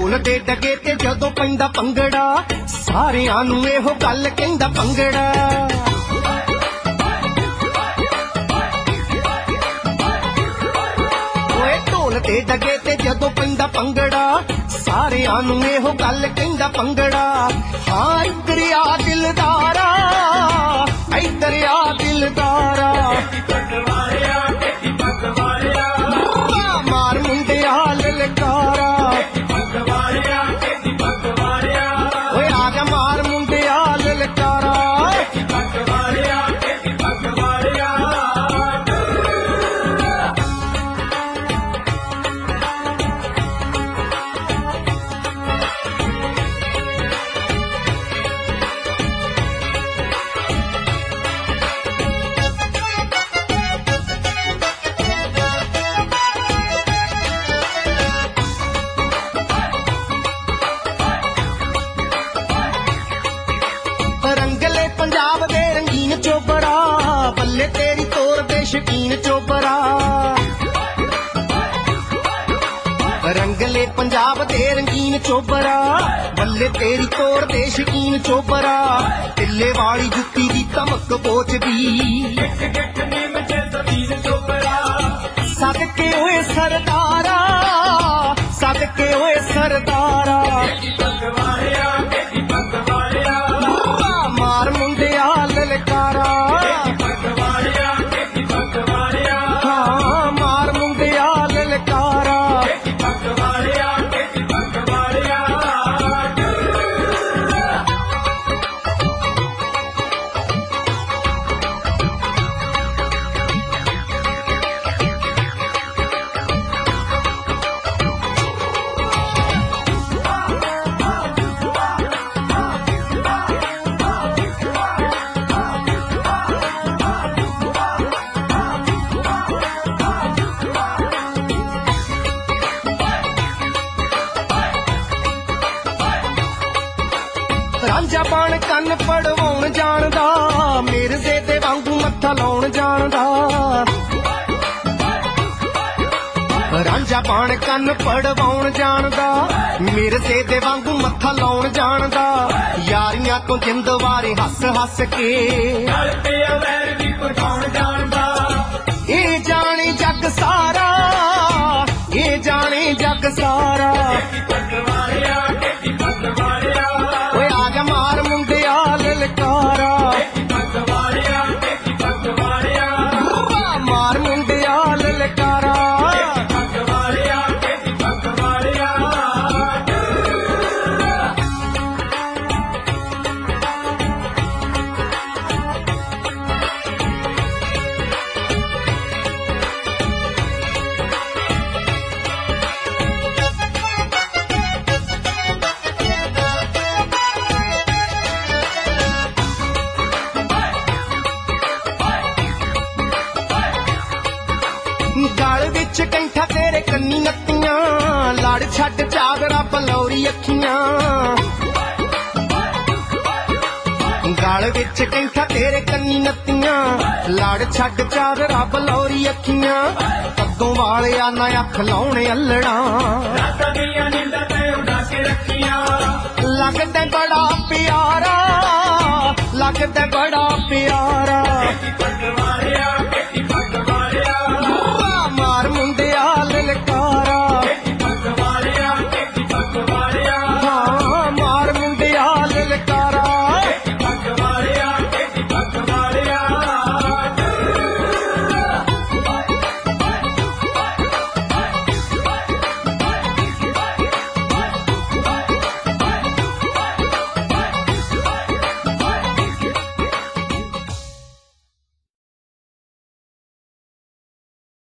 ਢੋਲ ਦੇ ਡਗੇ ਤੇ ਜਦੋਂ ਪੈਂਦਾ ਭੰਗੜਾ ਸਾਰਿਆਂ ਨੂੰ ਇਹੋ ਗੱਲ ਕਹਿੰਦਾ ਭੰਗੜਾ ਓਏ ਢੋਲ ਦੇ ਡਗੇ ਤੇ ਜਦੋਂ ਪੈਂਦਾ ਭੰਗੜਾ ਸਾਰਿਆਂ ਨੂੰ ਇਹੋ ਗੱਲ ਕਹਿੰਦਾ ਭੰਗੜਾ ਹਾਂ ਇੱਧਰ ਆ ਦਿਲਦਾਰਾ ਇੱਧਰ ਆ ਦਿਲਦਾਰਾ ਮਾਰ ਮੁੰਡਿਆ ਲਲਕਾਰਾ ਓਏ ਆ ਗਿਆ ਮਾਰ ਮੁੰਡਿਆ ਲਲਕਾਰਾ ਪੰਜਾਬ ਦੇ ਰੰਗੀਨ ਚੋਬਰਾ ਬੱਲੇ ਤੇਰੀ ਤੋਰ ਦੇ ਸ਼ਕੀਨ ਚੋਬਰਾ ਰੰਗਲੇ ਪੰਜਾਬ ਦੇ ਰੰਗੀਨ ਚੋਬਰਾ ਬੱਲੇ ਤੇਰੀ ਤੋਰ ਦੇ ਸ਼ਕੀਨ ਚੋਬਰਾ ਟਿੱਲੇ ਵਾਲੀ ਜੁੱਤੀ ਦੀ ਧਮਕ ਪੋਚਦੀ ਸਦਕੇ ਓਏ ਸਰਦਾਰਾ ਸਦਕੇ ਓਏ ਸਰਦਾਰਾ ਮਾਰ ਮੁੰਡਿਆ ਲਲਕਾਰਾ ਹਾਂ ਮਾਰ ਮੁੰਡਿਆ ਲਲਕਾਰਾ ਰਾਂਝਾ ਬਣ ਕੰਨ ਪੜਵਾਉਣ ਜਾਣਦਾ ਮਿਰਜ਼ੇ ਦੇ ਵਾਂਗੂ ਮੱਥਾ ਲਾਉਣ ਜਾਣਦਾ ਰਾਂਝਾ ਬਣ ਕੰਨ ਪੜਵਾਉਣ ਜਾਣਦਾ ਮਿਰਜ਼ੇ ਦੇ ਵਾਂਗੂ ਮੱਥਾ ਲਾਉਣ ਜਾਣਦਾ ਯਾਰੀਆਂ ਤੋਂ ਜਿੰਦ ਵਾਰੇ ਹੱਸ ਹੱਸ ਕੇ ਵੈਰ ਵੀ ਪਟਾਉਣ ਜਾਣਦਾ ਇਹ ਜਾਣੇ ਜੱਗ ਸਾਰਾ ਇਹ ਜਾਣੇ ਜੱਗ ਸਾਰਾ ਓਏ ਆ ਗਿਆ ਮਾਰ ਮੁੰਡਿਆ ਲਲਕਾਰਾ ਮਾਰ ਮੁੰਡਿਆ ਲਲਕਾਰਾ ਗਲ ਵਿੱਚ ਕੈਂਠਾ ਤੇਰੇ ਕੰਨੀ ਨੱਤੀਆਂ ਲੜ ਛੱਡ ਚਾਦਰਾ ਬਲੌਰੀ ਅੱਖੀਆਂ ਗਲ ਵਿੱਚ ਕੈਂਠਾ ਤੇਰੇ ਕੰਨੀ ਨੱਤੀਆਂ ਲੜ ਛੱਡ ਚਾਦਰਾ ਬਲੌਰੀ ਅੱਖੀਆਂ ਅੱਗੋਂ ਵਾਲਿਆ ਨਾ ਅੱਖ ਲਾਉਣੇ ਅੱਲੜਾਂ ਲੱਗਦਾ ਬੜਾ ਪਿਆਰਾ ਲੱਗਦਾ ਬੜਾ ਪਿਆਰਾ